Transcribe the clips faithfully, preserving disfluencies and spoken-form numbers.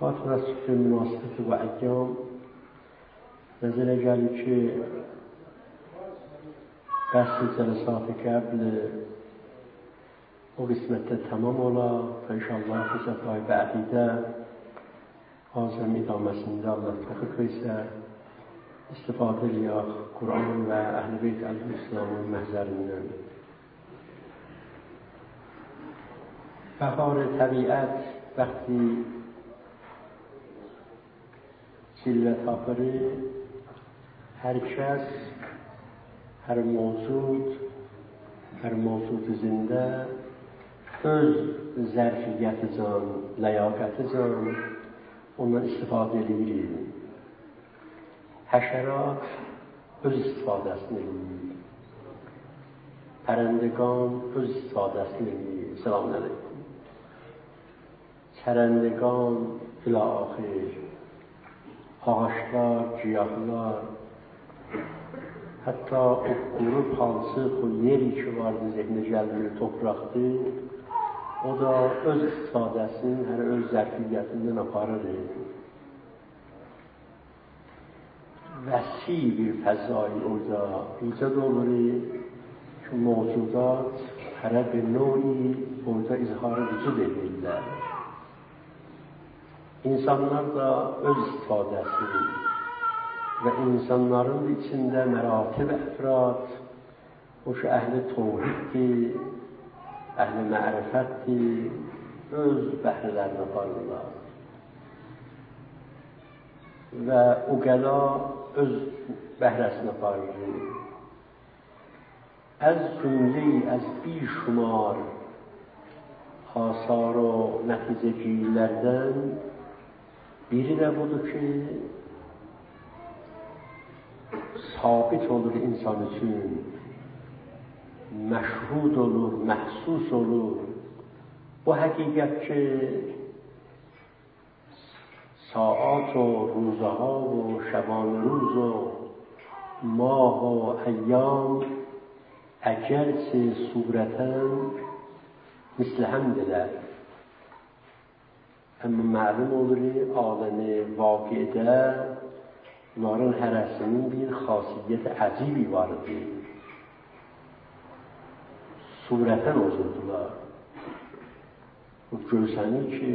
با توسط به مناسبت و ایام نظر جلی که بحث جلسات قبل و قسمت تمام اولا فانشاءالله قسمت های بعدیده آزم ادامسinde Allah tevfik ise istifade ediliyaq Kur'an ve Ehl-i Beyt el-İslam'ın məhzərindən. Bahar təbiət vəqti cilvə tapırı hər kəs, hər mevcud, hər mevcud zində öz zərfiyyəti can, ləyaqəti can ondan istifadə edir. Həşərat öz istifadəsini edir. Pərəndəqan öz istifadəsini edir. Selamun aleyküm. Çərəndəqan ilə axir. Ağaçlar, ciyahlar, hətta o quru palçıq, o yeri ki vardı, zehnə gəlmir, topraqdır, o da öz istifadəsini, hər öz zərfiyyətindən aparır. Vəsi bir fəzai orada icad olur ki, mevcudat hərə bir növi orada izhar-ı vücud edirlər. İnsanlar da öz istifadəsini və insanların içində məratib əfrad, o ki, əhl-i tevhiddir, əhl-i mərifətdir, öz bəhrələrini aparırlar. Və uqəla öz bəhrəsini aparır. Əz cümlə-i əz bir şumar asar o nəticəgirlərdən biri də budur ki, sabit olur insan üçün, məşhud olur, məhsus olur. Bu həqiqət ki, saat و روزها و شبان روز و ماه و ایام اگرچه صورتاً مثل همدیگر اما معلوم olur عالم واقعdə onların hərəsinin bir xasiyyət əcibi vardı. Surətən olurdular. Bu görsəni ki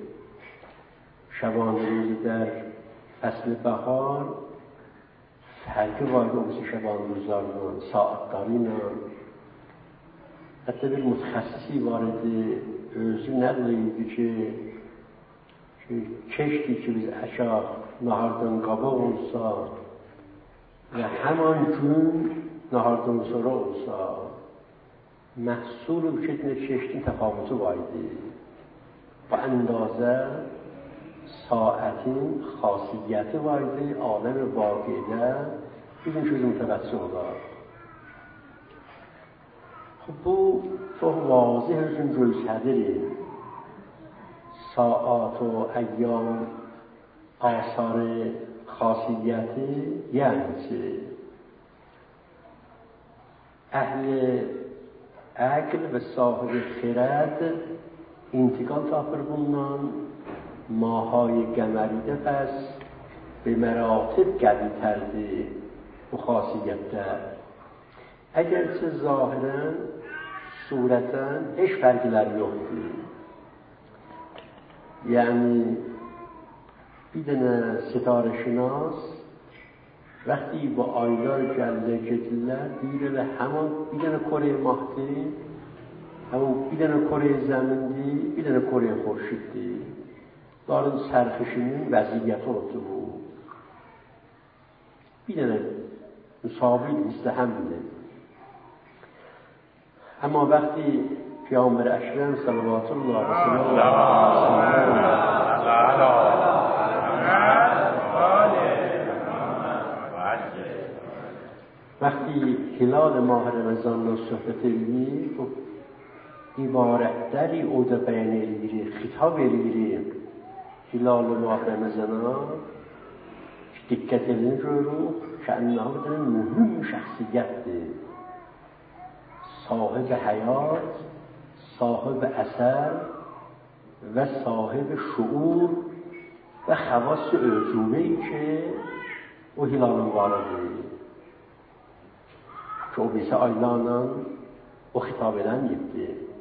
شبان روز در فصل بهار فرقی vardı o şaban روزlarından, saatlarıyla. Hətta bir mütəxəssisi var idi, özü nəql idi ki, ki keşki ki biz əşaq nahardan qabaq olsa və həman gün nahardan sonra olsa, məhsul ülketində keşkin təfavütü var idi. Bu əndazə ساعتین خاصیتی وارده عالم واقعه بدون شده متوجه olar. خب bu çok واضح üçün göstərir. Saat و ایام آثار خاصیتی yəni ki, əhl əql və sahib xirad intiqal tapır bundan. ماهای قمریده پس به مراتب قوی ترده و خاصیت در اگرچه ظاهرا صورتا هیچ فرقیler yoktur. Yani bir tane ستاره şünas وقتی با aylar gələ gedirlər deyirlər həman bir tane Kore mahdi həman bir tane Kore zəmindir bir tane Kore xورشیدdir. Onların sərxişinin vəziyyəti oldu bu. Bir dənə müsabit müstəhəmdir. Amma vaxtı Peyğəmbər Əkrəm sallallahu aleyhi vaxtı hilal mah Ramazandan söhbət edir, ibarətləri orada bəyan edir, xitab edir. Hilal mah Ramazana diqqət edin görürük ki, ənəhu mühüm şəxsiyyətdir. Sahib həyat, sahib əsər və sahib şuur ve havas-ı özüme-i ki o hilalın varıdır. Ki o bize aylarla o hitap eden gitti.